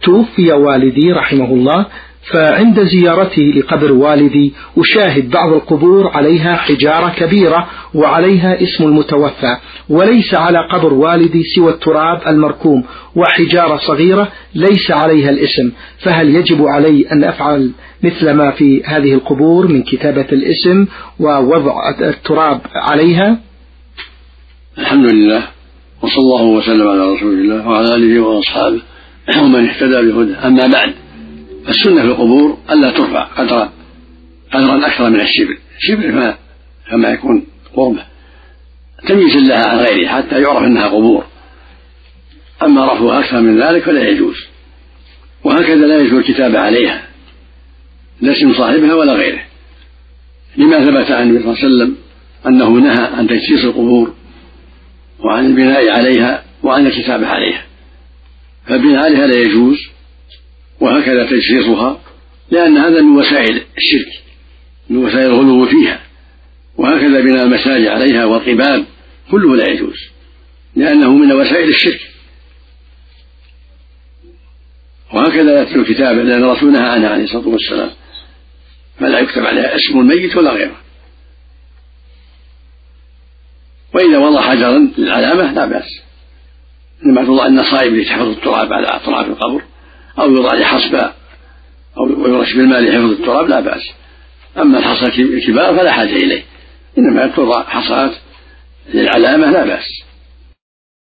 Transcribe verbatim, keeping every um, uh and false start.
توفي والدي رحمه الله، فعند زيارتي لقبر والدي أشاهد بعض القبور عليها حجارة كبيرة وعليها اسم المتوفى، وليس على قبر والدي سوى التراب المركوم وحجارة صغيرة ليس عليها الاسم، فهل يجب علي أن أفعل مثل ما في هذه القبور من كتابة الاسم ووضع التراب عليها؟ الحمد لله، وصلى الله وسلم على رسول الله وعلى آله وأصحابه ومن اهتدى بهداه. أما بعد، السنة في القبور ألا ترفع قدرا قدرا أكثر من الشبر، شبر كما يكون قربه تمييز لها عن غيره حتى يعرف أنها قبور. أما رفعها أكثر من ذلك فلا يجوز، وهكذا لا يجوز الكتابة عليها لا اسم صاحبها ولا غيره، لما ثبت عن النبي صلى الله عليه وسلم أنه نهى عن تجسيس القبور وعن البناء عليها وعن الكتابة عليها، فالبناء عليها لا يجوز، وهكذا تجسيسها، لأن هذا من وسائل الشرك، من وسائل الغلو فيها. وهكذا بناء المساجد عليها والقباب كله لا يجوز، لأنه من وسائل الشرك. وهكذا يكتب الكتاب، لأن الرسول نهى عنها عليه الصلاة والسلام، فلا يكتب عليها اسم الميت ولا غيره. وإذا وضع حجرا للعلامة لا بأس، إنما توضع النصائب لتحفظ التراب على أطراف القبر، أو يوضع لحصبة أو يرش بالماء لحفظ التراب لا بأس. أما الحصى الكبار فلا حاجة إليه، إنما توضع حصات للعلامة لا بأس.